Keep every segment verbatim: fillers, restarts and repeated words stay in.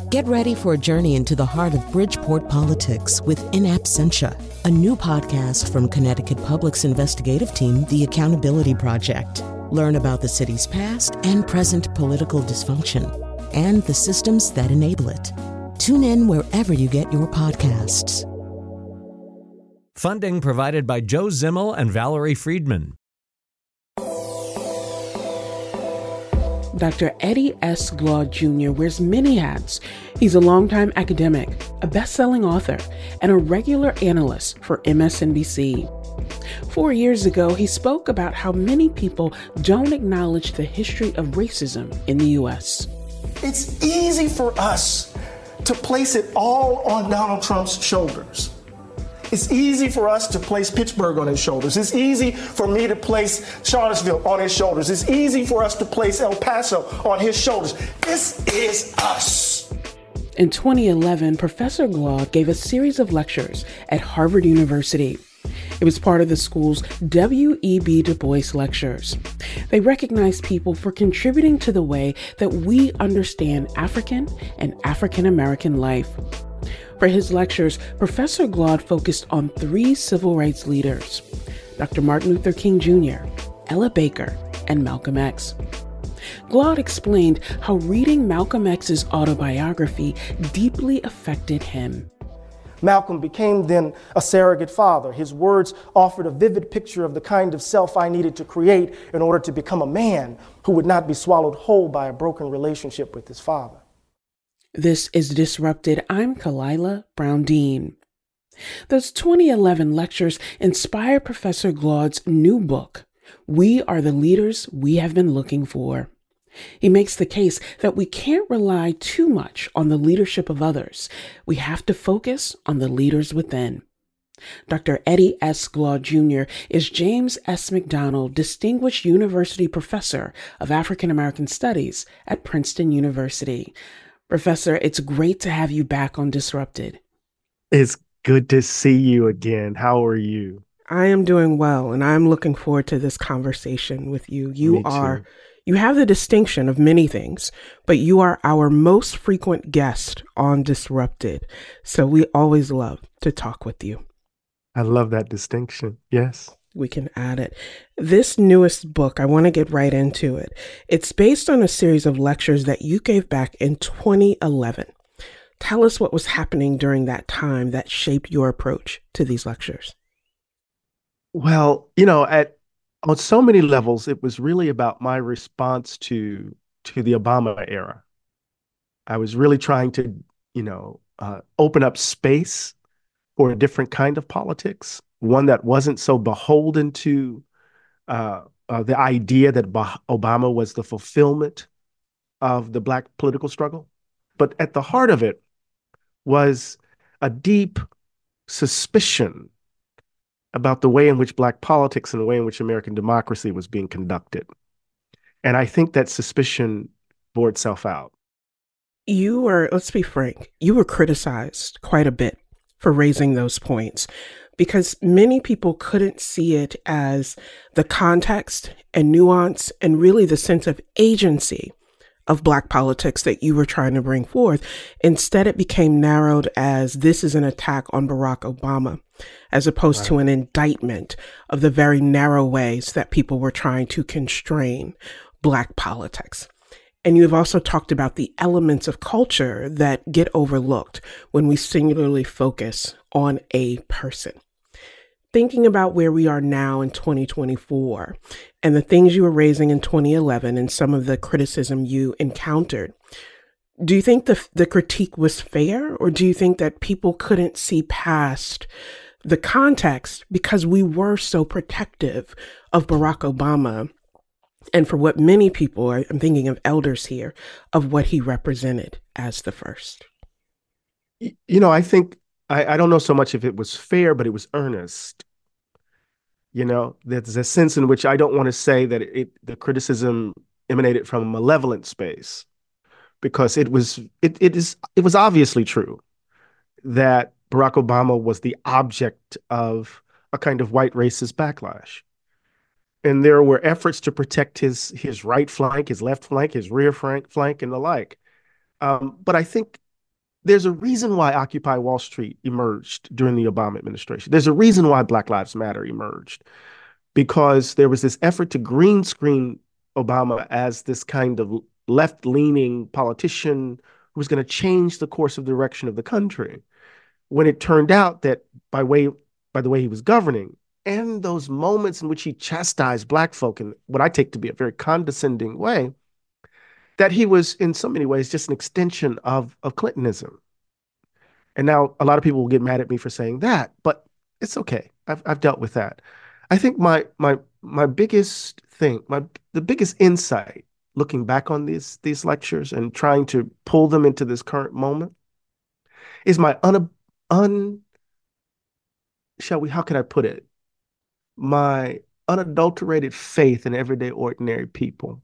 Get ready for a journey into the heart of Bridgeport politics with In Absentia, a new podcast from Connecticut Public's investigative team, The Accountability Project. Learn about the city's past and present political dysfunction and the systems that enable it. Tune in wherever you get your podcasts. Funding provided by Joe Zimmel and Valerie Friedman. Doctor Eddie S. Glaude Junior wears many hats. He's a longtime academic, a best-selling author, and a regular analyst for M S N B C. Four years ago, he spoke about how many people don't acknowledge the history of racism in the U S. It's easy for us to place it all on Donald Trump's shoulders. It's easy for us to place Pittsburgh on his shoulders. It's easy for me to place Charlottesville on his shoulders. It's easy for us to place El Paso on his shoulders. This is us. In twenty eleven, Professor Glaude gave a series of lectures at Harvard University. It was part of the school's W E B Du Bois Lectures. They recognized people for contributing to the way that we understand African and African American life. For his lectures, Professor Glaude focused on three civil rights leaders: Doctor Martin Luther King Junior, Ella Baker, and Malcolm X. Glaude explained how reading Malcolm X's autobiography deeply affected him. Malcolm became then a surrogate father. His words offered a vivid picture of the kind of self I needed to create in order to become a man who would not be swallowed whole by a broken relationship with his father. This is Disrupted. I'm Kalila Brown-Dean. Those twenty eleven lectures inspired Professor Glaude's new book, We Are the Leaders We Have Been Looking For. He makes the case that we can't rely too much on the leadership of others. We have to focus on the leaders within. Doctor Eddie S. Glaude Junior is James S. McDonald Distinguished University Professor of African American Studies at Princeton University. Professor, it's great to have you back on Disrupted. It's good to see you again. How are you? I am doing well, and I'm looking forward to this conversation with you. You Me are, too. you have the distinction of many things, but you are our most frequent guest on Disrupted. So we always love to talk with you. I love that distinction. Yes. We can add it. This newest book, I want to get right into it. It's based on a series of lectures that you gave back in twenty eleven. Tell us what was happening during that time that shaped your approach to these lectures. Well, you know, at on so many levels, it was really about my response to to the Obama era. I was really trying to, you know, uh, open up space for a different kind of politics, one that wasn't so beholden to uh, uh, the idea that bah- Obama was the fulfillment of the Black political struggle. But at the heart of it was a deep suspicion about the way in which Black politics and the way in which American democracy was being conducted. And I think that suspicion bore itself out. You were, let's be frank, you were criticized quite a bit for raising those points because many people couldn't see it as the context and nuance and really the sense of agency of Black politics that you were trying to bring forth. Instead, it became narrowed as this is an attack on Barack Obama, as opposed right. to an indictment of the very narrow ways that people were trying to constrain Black politics. And you've also talked about the elements of culture that get overlooked when we singularly focus on a person. Thinking about where we are now in twenty twenty-four and the things you were raising in twenty eleven and some of the criticism you encountered, do you think the the critique was fair, or do you think that people couldn't see past the context because we were so protective of Barack Obama and for what many people, I'm thinking of elders here, of what he represented as the first? You know, I think I, I don't know so much if it was fair, but it was earnest. You know, there's a sense in which I don't want to say that it the criticism emanated from a malevolent space, because it was it it is it was obviously true that Barack Obama was the object of a kind of white racist backlash. And there were efforts to protect his his right flank, his left flank, his rear flank, flank and the like. Um, but I think there's a reason why Occupy Wall Street emerged during the Obama administration. There's a reason why Black Lives Matter emerged, because there was this effort to green screen Obama as this kind of left-leaning politician who was going to change the course of direction of the country, when it turned out that by way by the way he was governing and those moments in which he chastised Black folk in what I take to be a very condescending way, that he was in so many ways just an extension of, of Clintonism. And now a lot of people will get mad at me for saying that, but it's okay. I've I've dealt with that. I think my my my biggest thing, my the biggest insight looking back on these these lectures and trying to pull them into this current moment is my un, un shall we, how can I put it? My unadulterated faith in everyday ordinary people.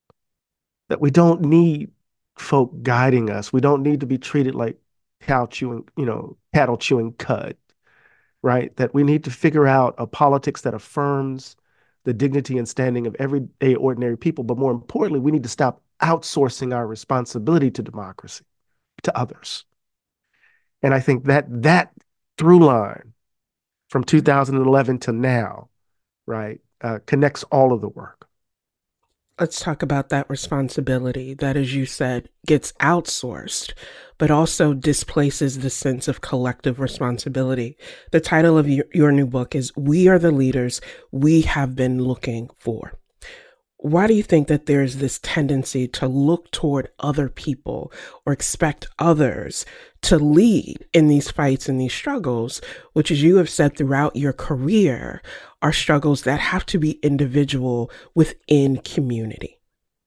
That we don't need folk guiding us. We don't need to be treated like cow chewing, you know, cattle chewing cud, right? That we need to figure out a politics that affirms the dignity and standing of everyday ordinary people. But more importantly, we need to stop outsourcing our responsibility to democracy to others. And I think that that through line from two thousand eleven to now, right, uh, connects all of the work. Let's talk about that responsibility that, as you said, gets outsourced, but also displaces the sense of collective responsibility. The title of your, your new book is We Are the Leaders We Have Been Looking For. Why do you think that there's this tendency to look toward other people or expect others to lead in these fights and these struggles, which, as you have said throughout your career, are struggles that have to be individual within community?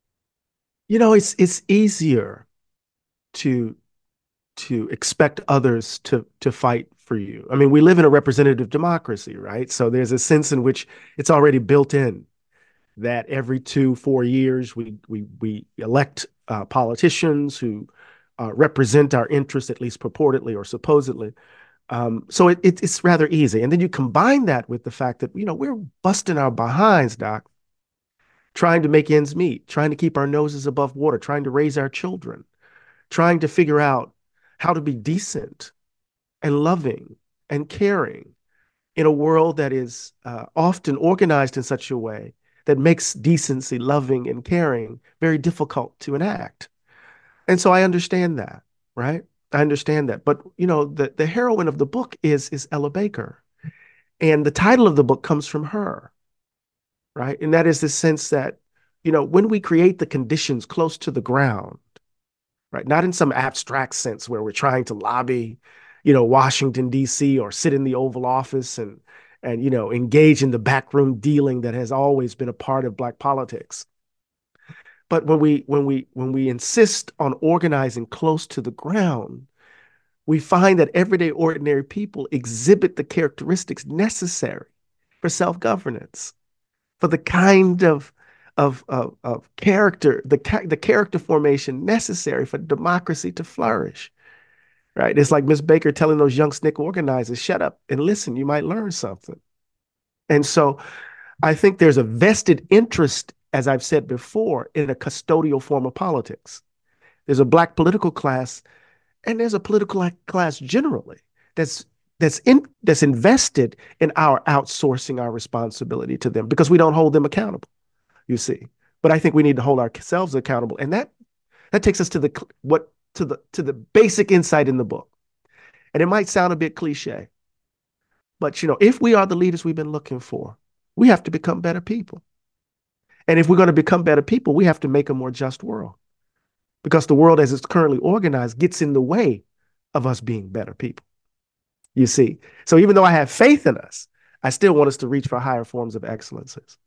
You know, it's it's easier to to expect others to to fight for you. I mean, we live in a representative democracy, right? So there's a sense in which it's already built in that every two, four years we we we elect uh, politicians who uh, represent our interests, at least purportedly or supposedly. Um, so it, it, it's rather easy. And then you combine that with the fact that, you know, we're busting our behinds, Doc, trying to make ends meet, trying to keep our noses above water, trying to raise our children, trying to figure out how to be decent and loving and caring in a world that is uh, often organized in such a way that makes decency, loving, and caring very difficult to enact. And so I understand that, right? I understand that. But, you know, the, the heroine of the book is, is Ella Baker. And the title of the book comes from her, right? And that is the sense that, you know, when we create the conditions close to the ground, right? Not in some abstract sense where we're trying to lobby, you know, Washington, D C, or sit in the Oval Office and, and, you know, engage in the backroom dealing that has always been a part of Black politics. But when we when we when we insist on organizing close to the ground, we find that everyday ordinary people exhibit the characteristics necessary for self-governance, for the kind of of of, of character, the the character formation necessary for democracy to flourish. Right? It's like Miz Baker telling those young S N C C organizers, "Shut up and listen. You might learn something." And so, I think there's a vested interest, as I've said before, in a custodial form of politics. There's a Black political class, and there's a political class generally that's that's in that's invested in our outsourcing our responsibility to them because we don't hold them accountable, you see. But I think we need to hold ourselves accountable, and that that takes us to the what to the to the basic insight in the book. And it might sound a bit cliche, but you know, if we are the leaders we've been looking for, we have to become better people. And if we're going to become better people, we have to make a more just world, because the world as it's currently organized gets in the way of us being better people, you see. So even though I have faith in us, I still want us to reach for higher forms of excellences.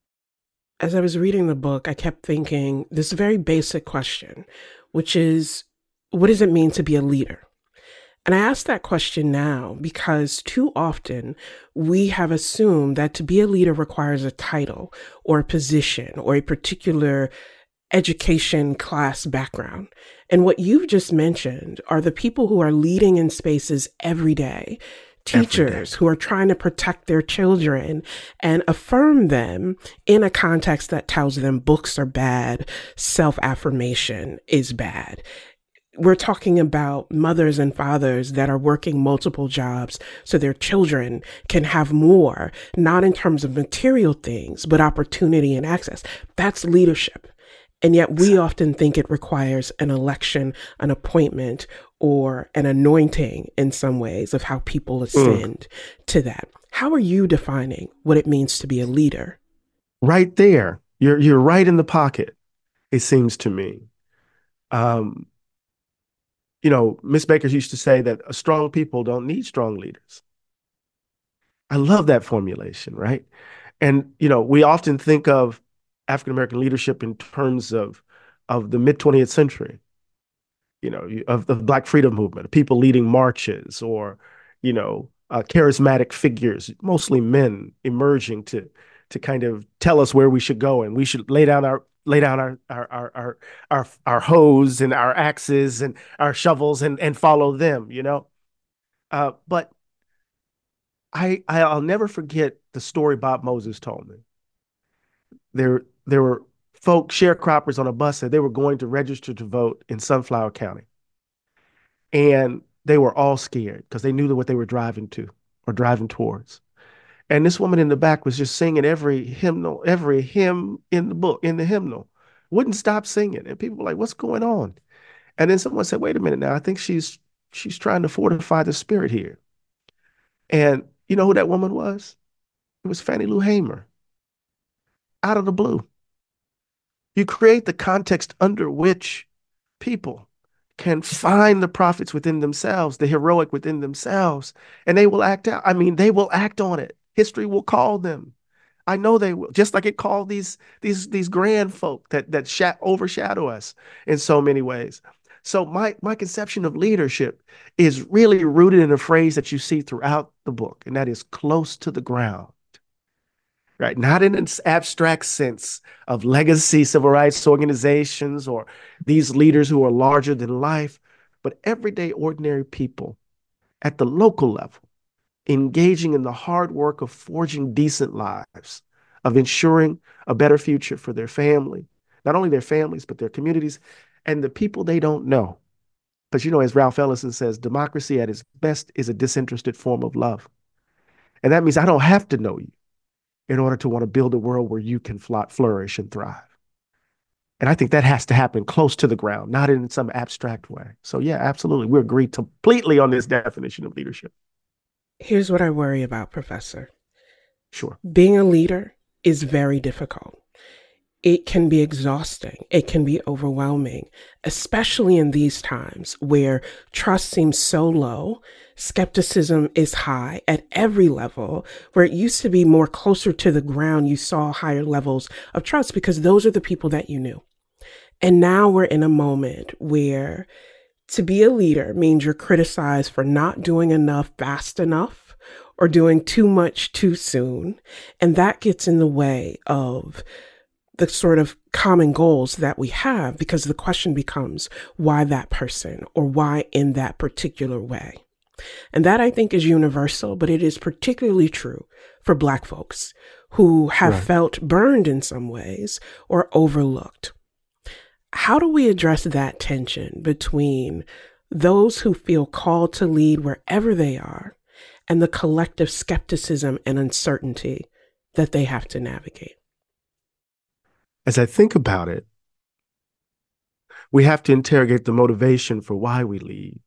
As I was reading the book, I kept thinking this very basic question, which is, what does it mean to be a leader? And I ask that question now because too often we have assumed that to be a leader requires a title or a position or a particular education class background. And what you've just mentioned are the people who are leading in spaces every day, teachers every day, who are trying to protect their children and affirm them in a context that tells them books are bad, self-affirmation is bad. we're talking about mothers and fathers that are working multiple jobs so their children can have more, not in terms of material things, but opportunity and access. That's leadership. And yet we often think it requires an election, an appointment, or an anointing in some ways of how people ascend mm. to that. How are you defining what it means to be a leader? Right there. You're you're right in the pocket, it seems to me. Um, you know, Miss Baker used to say that strong people don't need strong leaders. I love that formulation, right? And, you know, we often think of African-American leadership in terms of, of the mid-twentieth century, you know, of the Black Freedom Movement, people leading marches or, you know, uh, charismatic figures, mostly men emerging to, to kind of tell us where we should go, and we should lay down our lay down our our our our our, our hoes and our axes and our shovels and and follow them, you know. Uh, but I I'll never forget the story Bob Moses told me. There there were folk sharecroppers on a bus that they were going to register to vote in Sunflower County, and they were all scared because they knew what they were driving to or driving towards. And this woman in the back was just singing every hymnal, every hymn in the book, in the hymnal, wouldn't stop singing. And people were like, what's going on? And then someone said, wait a minute now, I think she's she's trying to fortify the spirit here. And you know who that woman was? It was Fannie Lou Hamer. Out of the blue. You create the context under which people can find the prophets within themselves, the heroic within themselves, and they will act out. I mean, they will act on it. History will call them. I know they will, just like it called these these these grand folk that that sh- overshadow us in so many ways. So my my conception of leadership is really rooted in a phrase that you see throughout the book, and that is close to the ground. Right? Not in an abstract sense of legacy civil rights organizations or these leaders who are larger than life, but everyday ordinary people at the local level, engaging in the hard work of forging decent lives, of ensuring a better future for their family, not only their families, but their communities and the people they don't know. Because, you know, as Ralph Ellison says, democracy at its best is a disinterested form of love. And that means I don't have to know you in order to want to build a world where you can flourish and thrive. And I think that has to happen close to the ground, not in some abstract way. So yeah, absolutely. We agree completely on this definition of leadership. Here's what I worry about, Professor. Sure. Being a leader is very difficult. It can be exhausting. It can be overwhelming, especially in these times where trust seems so low, skepticism is high at every level, where it used to be more closer to the ground. You saw higher levels of trust because those are the people that you knew. And now we're in a moment where to be a leader means you're criticized for not doing enough fast enough or doing too much too soon. And that gets in the way of the sort of common goals that we have, because the question becomes, why that person or why in that particular way? And that, I think, is universal, but it is particularly true for Black folks who have right. felt burned in some ways or overlooked. How do we address that tension between those who feel called to lead wherever they are and the collective skepticism and uncertainty that they have to navigate? As I think about it, we have to interrogate the motivation for why we lead.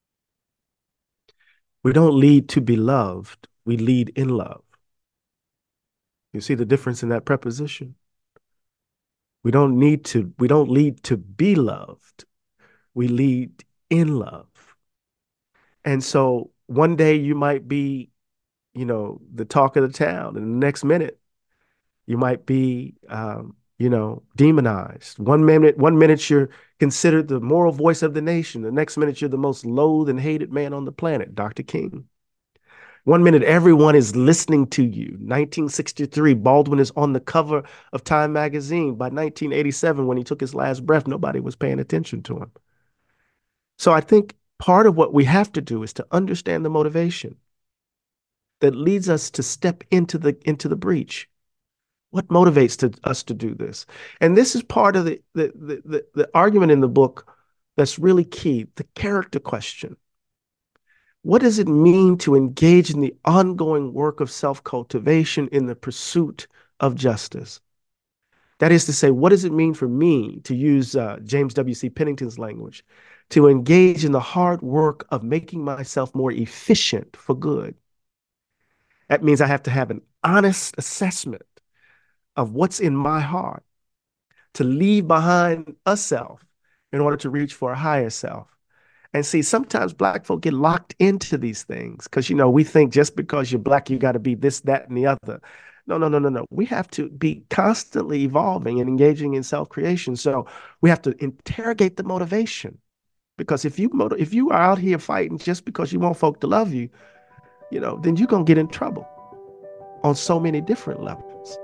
We don't lead to be loved, we lead in love. You see the difference in that preposition? We don't need to, we don't lead to be loved, we lead in love. And so one day you might be, you know, the talk of the town, and the next minute you might be, um, you know, demonized. One minute, one minute you're considered the moral voice of the nation. The next minute you're the most loathed and hated man on the planet, Doctor King. One minute everyone is listening to you. nineteen sixty-three, Baldwin is on the cover of Time magazine. By nineteen eighty-seven, when he took his last breath, nobody was paying attention to him. So I think part of what we have to do is to understand the motivation that leads us to step into the into the breach. What motivates to, us to do this? And this is part of the, the, the, the, the argument in the book that's really key, the character question. What does it mean to engage in the ongoing work of self-cultivation in the pursuit of justice? That is to say, what does it mean for me, to use uh, James W C Pennington's language, to engage in the hard work of making myself more efficient for good? That means I have to have an honest assessment of what's in my heart, to leave behind a self in order to reach for a higher self. And see, sometimes Black folk get locked into these things because, you know, we think just because you're Black, you got to be this, that, and the other. No, no, no, no, no. We have to be constantly evolving and engaging in self-creation. So we have to interrogate the motivation, because if you motiv- if you are out here fighting just because you want folk to love you, you know, then you're going to get in trouble on so many different levels.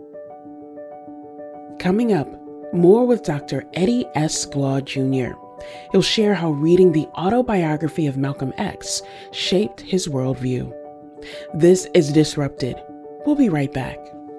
Coming up, more with Doctor Eddie S. Glaude Junior He'll share how reading the autobiography of Malcolm X shaped his worldview. This is Disrupted. We'll be right back.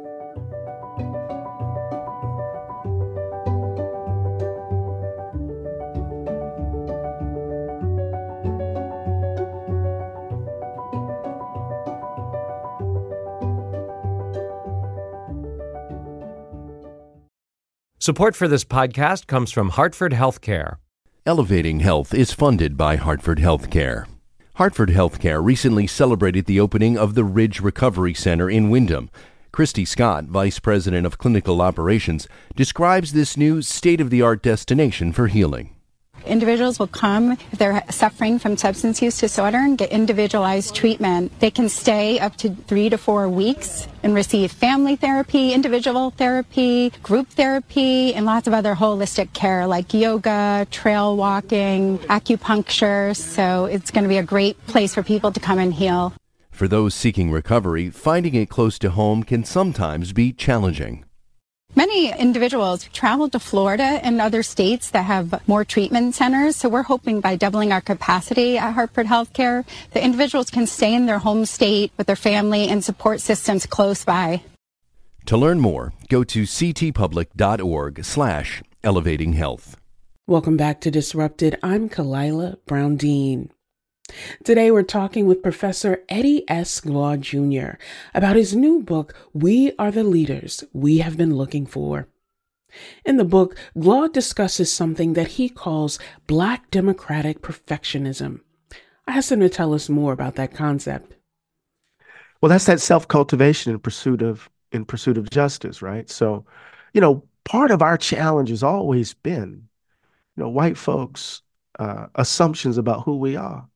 Support for this podcast comes from Hartford Healthcare. Elevating Health is funded by Hartford Healthcare. Hartford Healthcare recently celebrated the opening of the Ridge Recovery Center in Wyndham. Christy Scott, Vice President of Clinical Operations, describes this new state-of-the-art destination for healing. Individuals will come if they're suffering from substance use disorder and get individualized treatment. They can stay up to three to four weeks and receive family therapy, individual therapy, group therapy, and lots of other holistic care like yoga, trail walking, acupuncture. So it's going to be a great place for people to come and heal. For those seeking recovery, finding it close to home can sometimes be challenging. Many individuals travel to Florida and other states that have more treatment centers, so we're hoping by doubling our capacity at Hartford Healthcare, the individuals can stay in their home state with their family and support systems close by. To learn more, go to ctpublic.org slash elevating health. Welcome back to Disrupted. I'm Kalila Brown-Dean. Today we're talking with Professor Eddie S. Glaude Junior about his new book, We Are the Leaders We Have Been Looking For. In the book, Glaude discusses something that he calls Black democratic perfectionism. I asked him to tell us more about that concept. Well, that's that self-cultivation in pursuit of in pursuit of justice, right? So, you know, part of our challenge has always been, you know, white folks' uh, assumptions about who we are.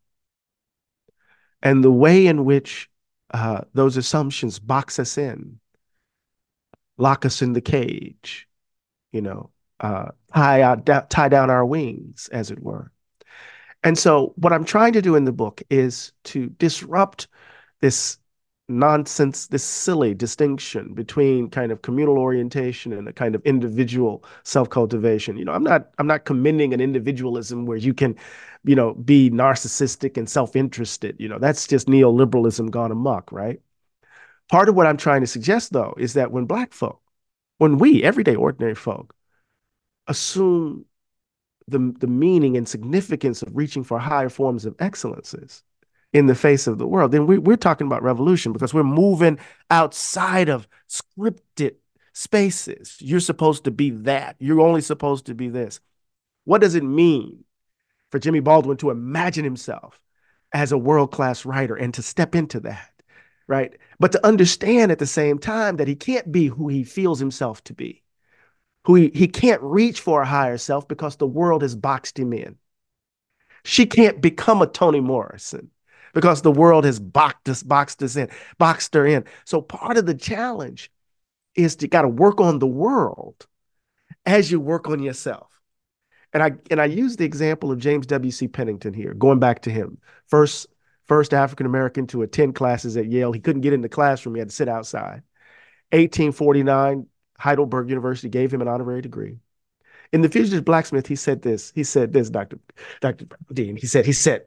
And the way in which uh, those assumptions box us in, lock us in the cage, you know, uh, tie, out, da- tie down our wings, as it were. And so what I'm trying to do in the book is to disrupt this nonsense, this silly distinction between kind of communal orientation and a kind of individual self-cultivation. You know, I'm not I'm not commending an individualism where you can, you know, be narcissistic and self-interested. You know, that's just neoliberalism gone amok, right? Part of what I'm trying to suggest, though, is that when Black folk, when we, everyday ordinary folk, assume the, the meaning and significance of reaching for higher forms of excellences in the face of the world, then we, we're talking about revolution, because we're moving outside of scripted spaces. You're supposed to be that. You're only supposed to be this. What does it mean for Jimmy Baldwin to imagine himself as a world-class writer and to step into that, right? But to understand at the same time that he can't be who he feels himself to be, who he, he can't reach for a higher self because the world has boxed him in. She can't become a Toni Morrison because the world has boxed us, boxed us in, boxed her in. So part of the challenge is you got to work on the world as you work on yourself. And I and I use the example of James W C Pennington here, going back to him. First, first African-American to attend classes at Yale. He couldn't get in the classroom. He had to sit outside. eighteen forty-nine, Heidelberg University gave him an honorary degree. In The Fugitive Blacksmith, he said this. He said this, Doctor Doctor Dean. He said, he said,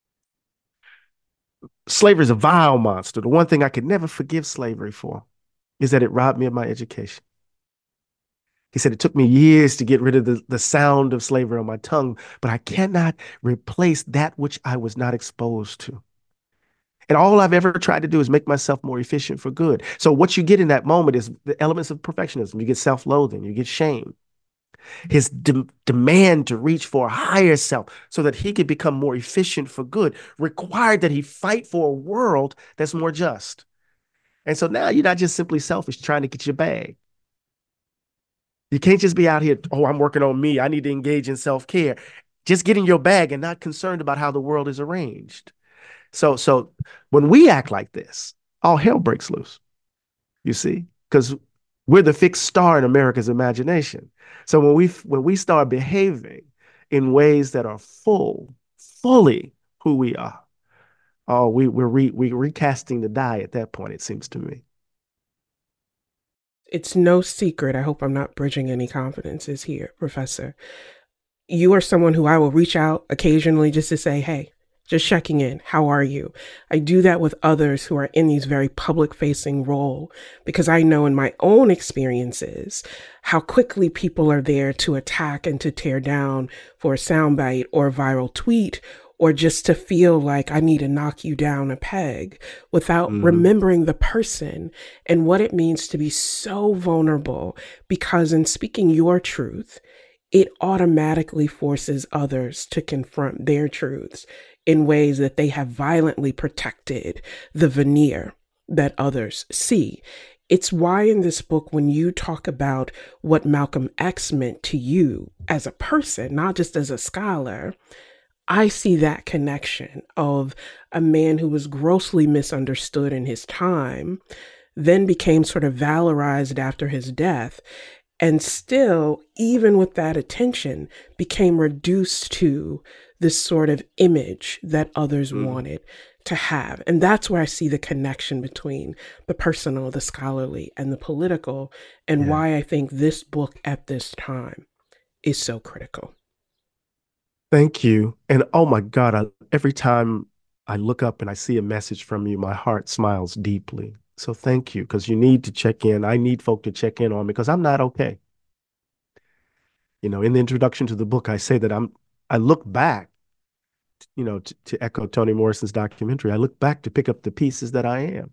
slavery is a vile monster. The one thing I could never forgive slavery for is that it robbed me of my education. He said, it took me years to get rid of the, the sound of slavery on my tongue, but I cannot replace that which I was not exposed to. And all I've ever tried to do is make myself more efficient for good. So what you get in that moment is the elements of perfectionism. You get self-loathing, you get shame, his de- demand to reach for a higher self so that he could become more efficient for good required that he fight for a world that's more just. And so now you're not just simply selfish trying to get your bag. You can't just be out here, oh, I'm working on me. I need to engage in self-care. Just getting your bag and not concerned about how the world is arranged. So, so when we act like this, all hell breaks loose, you see, because we're the fixed star in America's imagination. So when we when we start behaving in ways that are full, fully who we are, oh, we we're re, we're recasting the die at that point. It seems to me. It's no secret. I hope I'm not bridging any confidences here, Professor. You are someone who I will reach out occasionally just to say, hey, just checking in. How are you? I do that with others who are in these very public facing role because I know in my own experiences how quickly people are there to attack and to tear down for a soundbite or a viral tweet, or just to feel like I need to knock you down a peg without mm. remembering the person and what it means to be so vulnerable, because in speaking your truth, it automatically forces others to confront their truths in ways that they have violently protected the veneer that others see. It's why in this book, when you talk about what Malcolm X meant to you as a person, not just as a scholar, I see that connection of a man who was grossly misunderstood in his time, then became sort of valorized after his death, and still, even with that attention, became reduced to this sort of image that others mm. wanted to have. And that's where I see the connection between the personal, the scholarly, and the political, and yeah. why I think this book at this time is so critical. Thank you. And oh my God, I, every time I look up and I see a message from you, my heart smiles deeply. So thank you, because you need to check in. I need folk to check in on me because I'm not okay. You know, in the introduction to the book, I say that I'm, I look back, you know, to, to echo Toni Morrison's documentary, I look back to pick up the pieces that I am,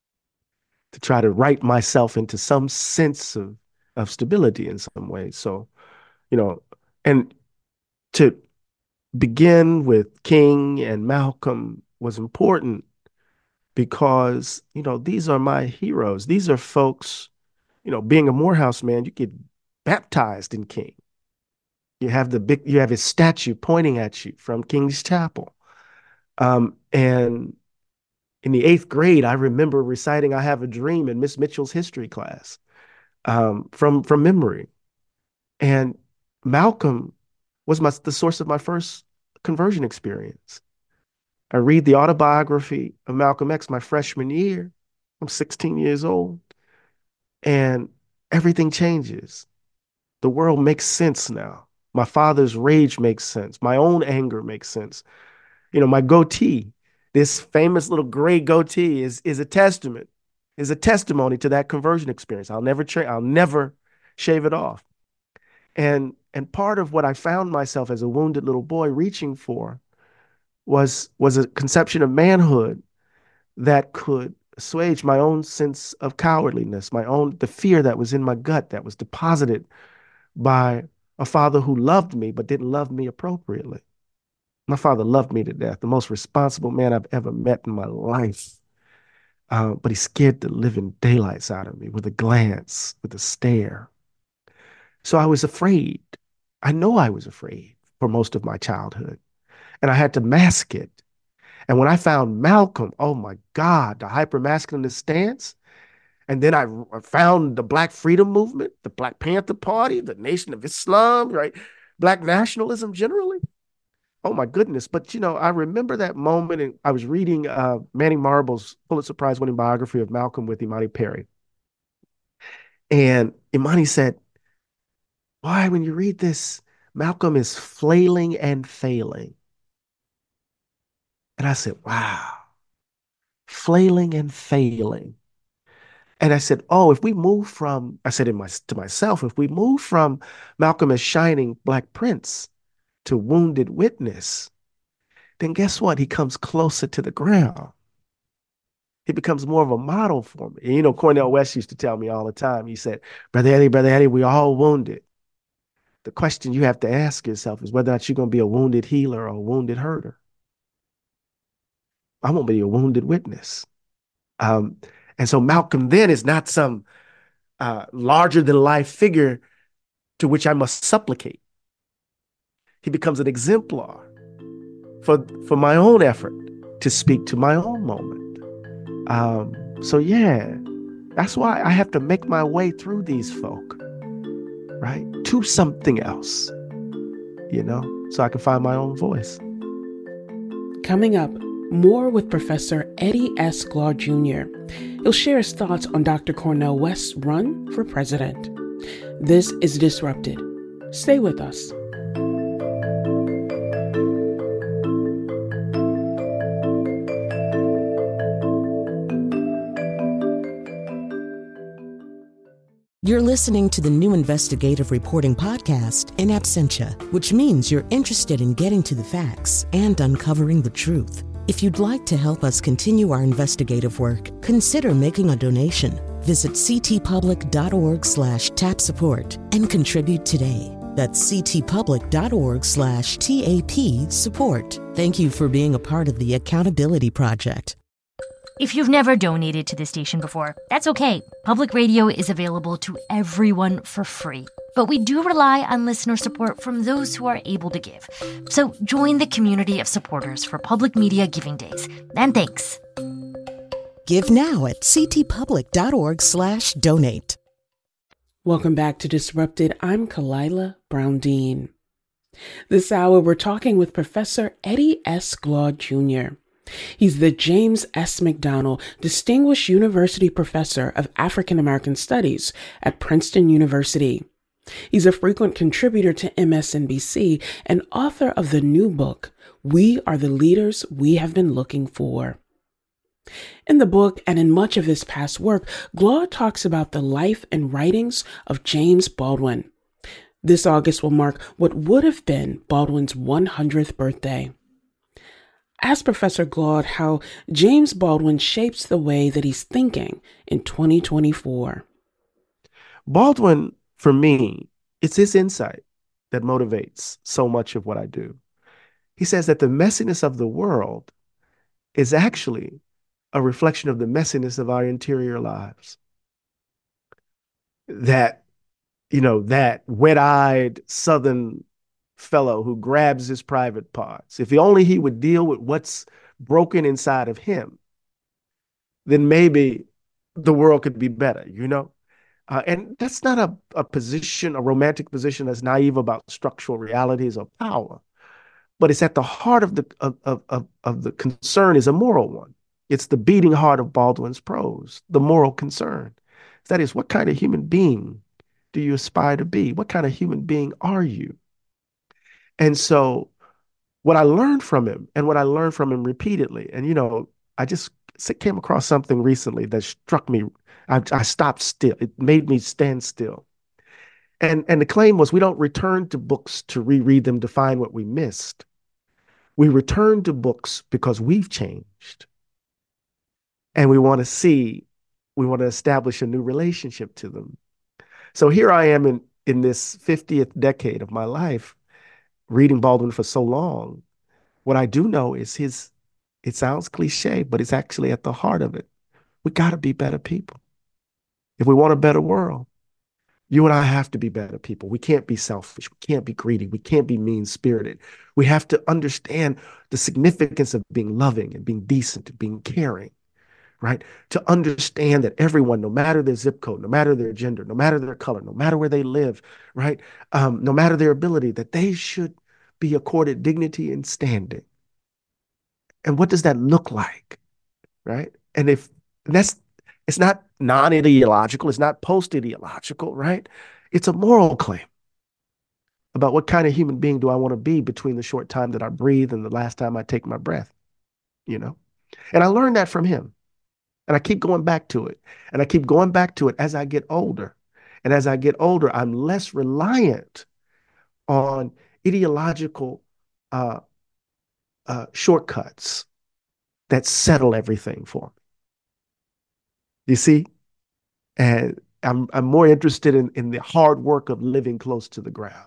to try to write myself into some sense of, of stability in some ways. So, you know, and to begin with King and Malcolm was important because, you know, these are my heroes. These are folks, you know, being a Morehouse man, you get baptized in King. You have the big, you have his statue pointing at you from King's Chapel. Um, and in the eighth grade, I remember reciting I Have a Dream in Miss Mitchell's history class um, from, from memory. And Malcolm was my, the source of my first conversion experience. I read the autobiography of Malcolm X my freshman year. I'm sixteen years old. And everything changes. The world makes sense now. My father's rage makes sense. My own anger makes sense. You know, my goatee, this famous little gray goatee is, is a testament, is a testimony to that conversion experience. I'll never tra- I'll never shave it off. And and part of what I found myself as a wounded little boy reaching for was, was a conception of manhood that could assuage my own sense of cowardliness, my own, the fear that was in my gut that was deposited by a father who loved me but didn't love me appropriately. My father loved me to death, the most responsible man I've ever met in my life. Uh, but he scared the living daylights out of me with a glance, with a stare. So I was afraid. I know I was afraid for most of my childhood, and I had to mask it. And when I found Malcolm, oh my God, the hypermasculinist stance, and then I found the Black Freedom Movement, the Black Panther Party, the Nation of Islam, right? Black nationalism generally. Oh my goodness. But, you know, I remember that moment, and I was reading uh, Manning Marble's Pulitzer Prize winning biography of Malcolm with Imani Perry. And Imani said, why, when you read this, Malcolm is flailing and failing. And I said, wow, flailing and failing. And I said, oh, if we move from, I said in my, to myself, if we move from Malcolm as shining Black Prince to wounded witness, then guess what? He comes closer to the ground. He becomes more of a model for me. And, you know, Cornel West used to tell me all the time, he said, Brother Eddie, Brother Eddie, we all wounded. The question you have to ask yourself is whether or not you're going to be a wounded healer or a wounded herder. I won't be a wounded witness. Um, and so Malcolm then is not some uh, larger than life figure to which I must supplicate. He becomes an exemplar for, for my own effort to speak to my own moment. Um, so yeah, that's why I have to make my way through these folk, right, to something else, you know, so I can find my own voice. Coming up, more with Professor Eddie S. Glaude Junior He'll share his thoughts on Doctor Cornel West's run for president. This is Disrupted. Stay with us. You're listening to the new investigative reporting podcast, In Absentia, which means you're interested in getting to the facts and uncovering the truth. If you'd like to help us continue our investigative work, consider making a donation. Visit ctpublic.org slash tap support and contribute today. That's ctpublic.org slash TAP support. Thank you for being a part of the Accountability Project. If you've never donated to the station before, that's okay. Public radio is available to everyone for free. But we do rely on listener support from those who are able to give. So join the community of supporters for Public Media Giving Days. And thanks. Give now at ctpublic.org slash donate. Welcome back to Disrupted. I'm Kalila Brown-Dean. This hour, we're talking with Professor Eddie S. Glaude Junior He's the James S. McDonnell Distinguished University Professor of African American Studies at Princeton University. He's a frequent contributor to M S N B C and author of the new book, We Are the Leaders We Have Been Looking For. In the book and in much of his past work, Glaude talks about the life and writings of James Baldwin. This August will mark what would have been Baldwin's one hundredth birthday. Ask Professor Glaude how James Baldwin shapes the way that he's thinking in twenty twenty-four. Baldwin, for me, it's his insight that motivates so much of what I do. He says that the messiness of the world is actually a reflection of the messiness of our interior lives. That, you know, that wet-eyed Southern fellow who grabs his private parts, if only he would deal with what's broken inside of him, then maybe the world could be better, you know? Uh, and that's not a, a position, a romantic position that's naive about structural realities or power, but it's at the heart of the of, of, of, of the concern is a moral one. It's the beating heart of Baldwin's prose, the moral concern. That is, what kind of human being do you aspire to be? What kind of human being are you? And so what I learned from him and what I learned from him repeatedly, and, you know, I just came across something recently that struck me. I, I stopped still. It made me stand still. And, and the claim was we don't return to books to reread them to find what we missed. We return to books because we've changed. And we want to see, we want to establish a new relationship to them. So here I am in, in this fiftieth decade of my life, reading Baldwin for so long. What I do know is his, it sounds cliche, but it's actually at the heart of it. We got to be better people. If we want a better world, you and I have to be better people. We can't be selfish. We can't be greedy. We can't be mean-spirited. We have to understand the significance of being loving and being decent and being caring, right? To understand that everyone, no matter their zip code, no matter their gender, no matter their color, no matter where they live, right? Um, no matter their ability, that they should be accorded dignity and standing. And what does that look like, right? And if and that's, it's not non-ideological, it's not post-ideological, right? It's a moral claim about what kind of human being do I want to be between the short time that I breathe and the last time I take my breath, you know? And I learned that from him. And I keep going back to it. And I keep going back to it as I get older. And as I get older, I'm less reliant on ideological uh, uh, shortcuts that settle everything for me. You see? And I'm I'm more interested in, in the hard work of living close to the ground.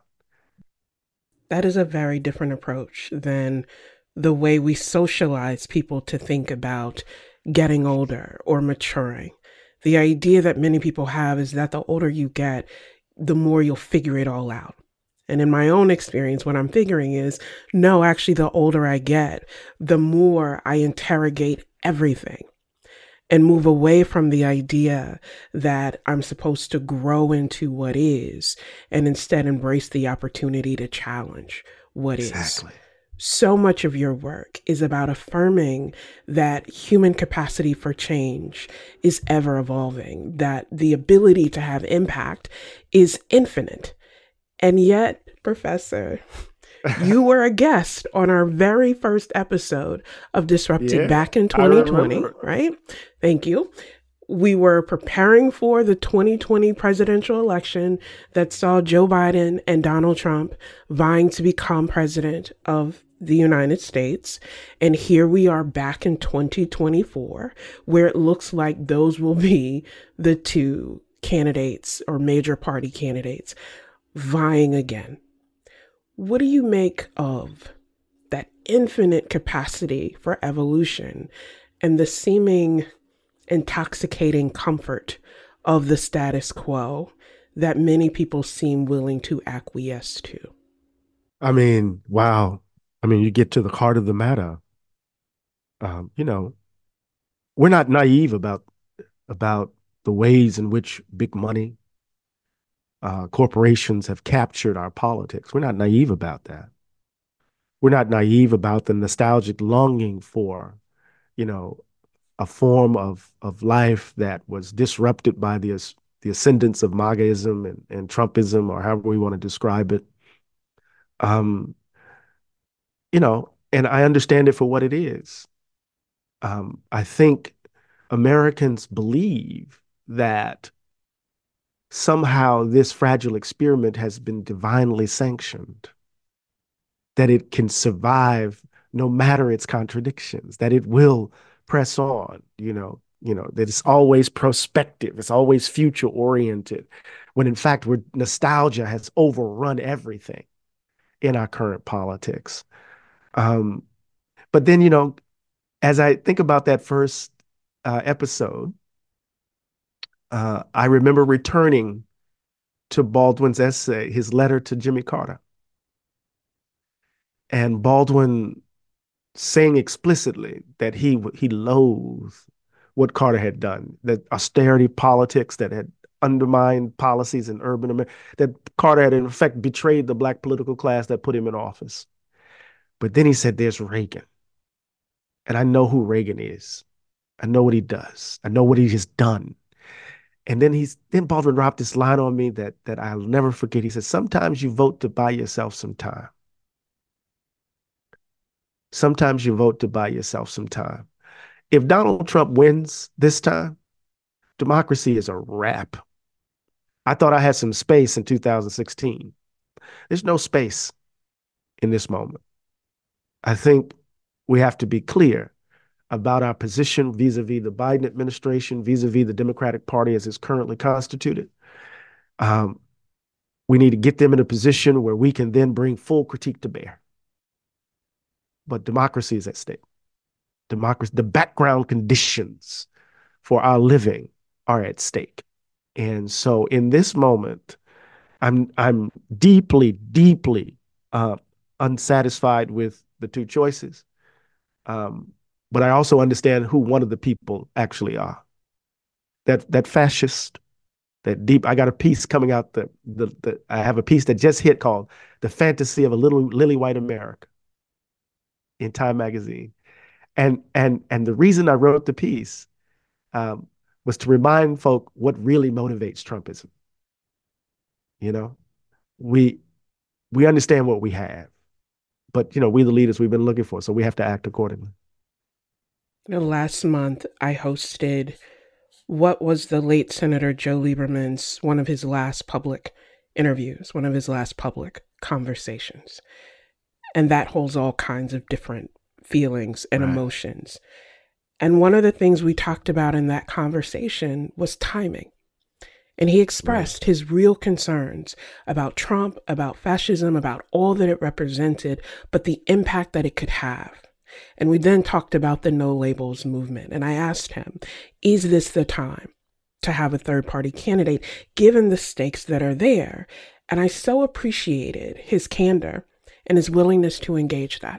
That is a very different approach than the way we socialize people to think about getting older or maturing. The idea that many people have is that the older you get, the more you'll figure it all out. And in my own experience, what I'm figuring is, no, actually, the older I get, the more I interrogate everything and move away from the idea that I'm supposed to grow into what is, and instead embrace the opportunity to challenge what Exactly. is. So much of your work is about affirming that human capacity for change is ever evolving, that the ability to have impact is infinite. And yet, Professor, you were a guest on our very first episode of Disrupted Yeah, back in I twenty twenty, remember. right? Thank you. We were preparing for the twenty twenty presidential election that saw Joe Biden and Donald Trump vying to become president of the United States. And here we are back in twenty twenty-four, where it looks like those will be the two candidates or major party candidates vying again. What do you make of that infinite capacity for evolution and the seeming intoxicating comfort of the status quo that many people seem willing to acquiesce to? I mean, wow. I mean, you get to the heart of the matter. Um, you know, we're not naive about about the ways in which big money uh, corporations have captured our politics. We're not naive about that. We're not naive about the nostalgic longing for, you know, a form of of life that was disrupted by the the ascendance of MAGAism and, and Trumpism, or however we want to describe it. Um, you know, and I understand it for what it is. Um, I think Americans believe that somehow this fragile experiment has been divinely sanctioned, that it can survive no matter its contradictions, that it will press on, you know, you know, that it's always prospective, it's always future oriented, when in fact we're, nostalgia has overrun everything in our current politics. Um, but then, you know, as I think about that first uh, episode, uh, I remember returning to Baldwin's essay, his letter to Jimmy Carter. And Baldwin saying explicitly that he he loathed what Carter had done, that austerity politics that had undermined policies in urban America, that Carter had in effect betrayed the black political class that put him in office. But then he said, there's Reagan. And I know who Reagan is. I know what he does. I know what he has done. And then he's then Baldwin dropped this line on me that that I'll never forget. He said, sometimes you vote to buy yourself some time. Sometimes you vote to buy yourself some time. If Donald Trump wins this time, democracy is a wrap. I thought I had some space in two thousand sixteen. There's no space in this moment. I think we have to be clear about our position vis-a-vis the Biden administration, vis-a-vis the Democratic Party as it's currently constituted. Um, we need to get them in a position where we can then bring full critique to bear. But democracy is at stake. Democracy, the background conditions for our living are at stake. And so in this moment, I'm I'm deeply, deeply uh, unsatisfied with the two choices. Um, but I also understand who one of the people actually are. That that fascist, that deep. I got a piece coming out the the, the I have a piece that just hit called "The Fantasy of a Little Lily White America" in Time magazine, and and and the reason I wrote the piece um, was to remind folk what really motivates Trumpism. You know, we we understand what we have, but you know, we the leaders we've been looking for, so we have to act accordingly. You know, last month, I hosted what was the late Senator Joe Lieberman's, one of his last public interviews, one of his last public conversations. And that holds all kinds of different feelings and right. emotions. And one of the things we talked about in that conversation was timing. And he expressed right. his real concerns about Trump, about fascism, about all that it represented, but the impact that it could have. And we then talked about the No Labels movement. And I asked him, is this the time to have a third party candidate, given the stakes that are there? And I so appreciated his candor and his willingness to engage that.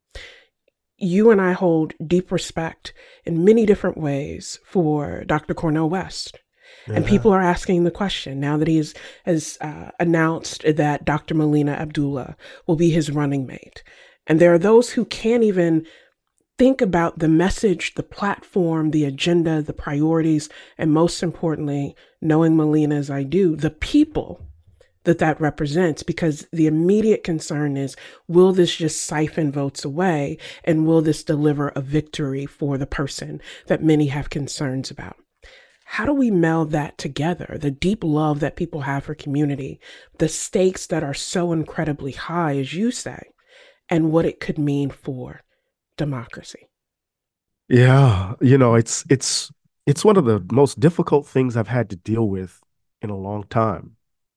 You and I hold deep respect in many different ways for Doctor Cornel West. Yeah. And people are asking the question now that he has, has uh, announced that Doctor Melina Abdullah will be his running mate. And there are those who can't even think about the message, the platform, the agenda, the priorities, and most importantly, knowing Melina as I do, the people that that represents, because the immediate concern is, will this just siphon votes away? And will this deliver a victory for the person that many have concerns about? How do we meld that together? The deep love that people have for community, the stakes that are so incredibly high, as you say, and what it could mean for democracy. Yeah, you know, it's it's it's one of the most difficult things I've had to deal with in a long time.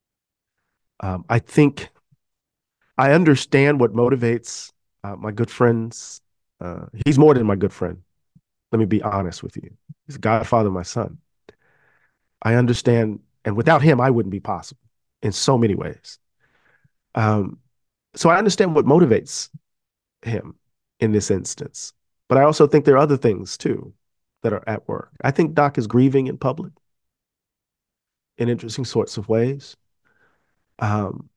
Um, I think I understand what motivates uh, my good friends. Uh, he's more than my good friend. Let me be honest with you. He's the godfather of my son. I understand, and without him, I wouldn't be possible in so many ways. Um, so I understand what motivates him in this instance. But I also think there are other things, too, that are at work. I think Doc is grieving in public in interesting sorts of ways. Um,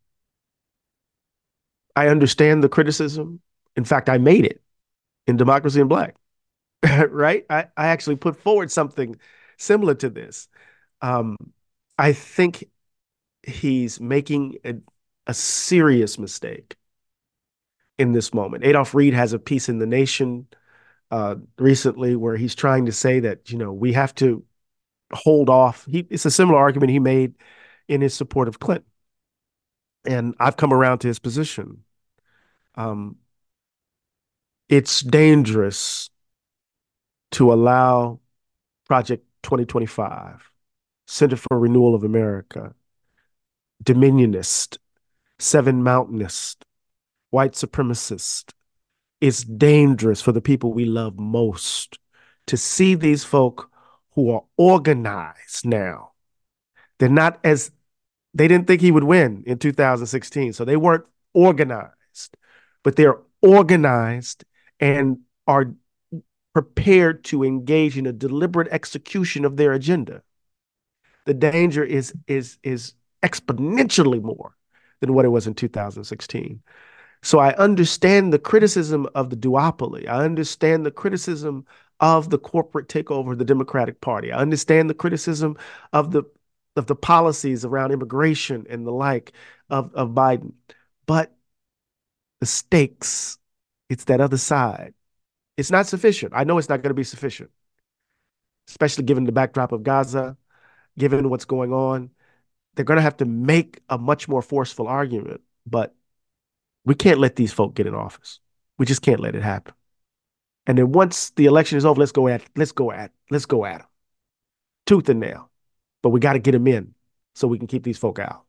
I understand the criticism. In fact, I made it in Democracy in Black, right? I, I actually put forward something similar to this. Um, I think he's making a, a serious mistake in this moment. Adolph Reed has a piece in The Nation uh, recently where he's trying to say that, you know, we have to hold off. He, it's a similar argument he made in his support of Clinton. And I've come around to his position. Um, it's dangerous to allow Project twenty twenty-five, Center for Renewal of America, Dominionist, Seven Mountainist, white supremacist. It's dangerous for the people we love most to see these folk who are organized now. They're not as, they didn't think he would win in two thousand sixteen, so they weren't organized, but they're organized and are prepared to engage in a deliberate execution of their agenda. The danger is, is, is exponentially more than what it was in two thousand sixteen. So I understand the criticism of the duopoly. I understand the criticism of the corporate takeover of the Democratic Party. I understand the criticism of the of the policies around immigration and the like of, of Biden. But the stakes, it's that other side. It's not sufficient. I know it's not going to be sufficient, especially given the backdrop of Gaza, given what's going on. They're going to have to make a much more forceful argument, but we can't let these folk get in office. We just can't let it happen. And then once the election is over, let's go at, let's go at, let's go at them, tooth and nail. But we got to get them in so we can keep these folk out.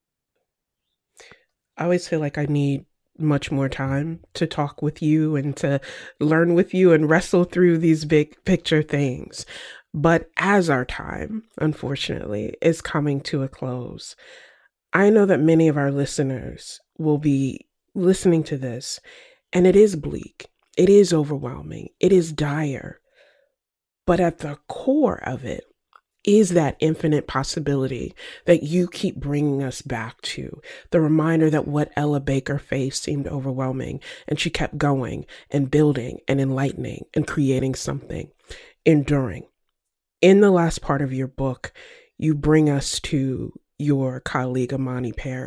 I always feel like I need much more time to talk with you and to learn with you and wrestle through these big picture things. But as our time, unfortunately, is coming to a close, I know that many of our listeners will be listening to this, and it is bleak. It is overwhelming. It is dire. But at the core of it is that infinite possibility that you keep bringing us back to. The reminder that what Ella Baker faced seemed overwhelming, and she kept going and building and enlightening and creating something enduring. In the last part of your book, you bring us to your colleague, Imani Perry,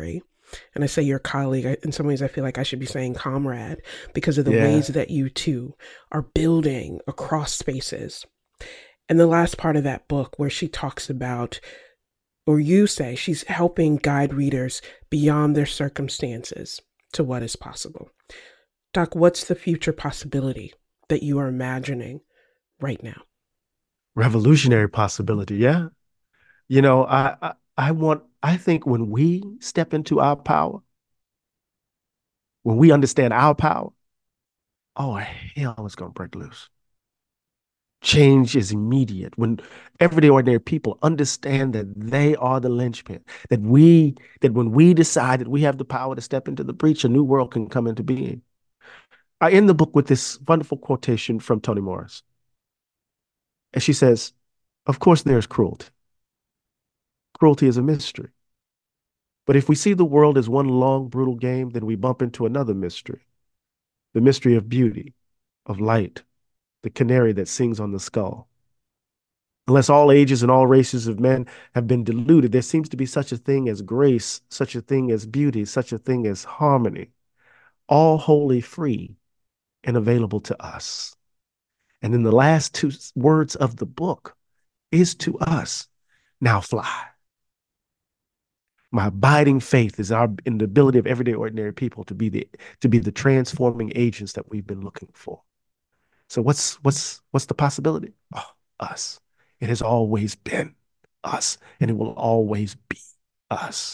And I say your colleague, in some ways I feel like I should be saying comrade, because of the Yeah. ways that you two are building across spaces. And the last part of that book where she talks about, or you say she's helping guide readers beyond their circumstances to what is possible. Doc, what's the future possibility that you are imagining right now? Revolutionary possibility, yeah. You know, I, I I want I think when we step into our power, when we understand our power, oh hell is gonna break loose. Change is immediate. When everyday ordinary people understand that they are the linchpin, that we that when we decide that we have the power to step into the breach, a new world can come into being. I end the book with this wonderful quotation from Toni Morris. And she says, of course there's cruelty. Cruelty is a mystery. But if we see the world as one long, brutal game, then we bump into another mystery. The mystery of beauty, of light, the canary that sings on the skull. Unless all ages and all races of men have been deluded, there seems to be such a thing as grace, such a thing as beauty, such a thing as harmony, all wholly free and available to us. And then the last two words of the book is to us, now fly. My abiding faith is our in the ability of everyday ordinary people to be the to be the transforming agents that we've been looking for. So what's what's what's the possibility? Oh, us. It has always been us, and it will always be us.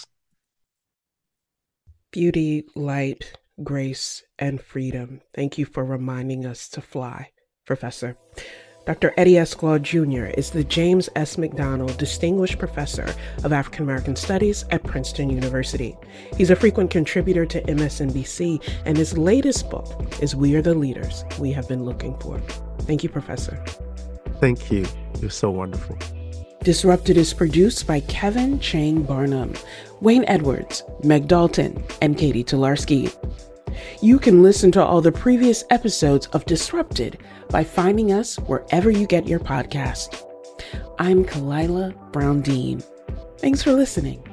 Beauty, light, grace, and freedom. Thank you for reminding us to fly, Professor. Doctor Eddie Esqual Junior is the James S. McDonald Distinguished Professor of African American Studies at Princeton University. He's a frequent contributor to M S N B C, and his latest book is We Are the Leaders We Have Been Looking For. Thank you, Professor. Thank you. You're so wonderful. Disrupted is produced by Kevin Chang Barnum, Wayne Edwards, Meg Dalton, and Katie Tolarski. You can listen to all the previous episodes of Disrupted by finding us wherever you get your podcast. I'm Kalila Brown Dean. Thanks for listening.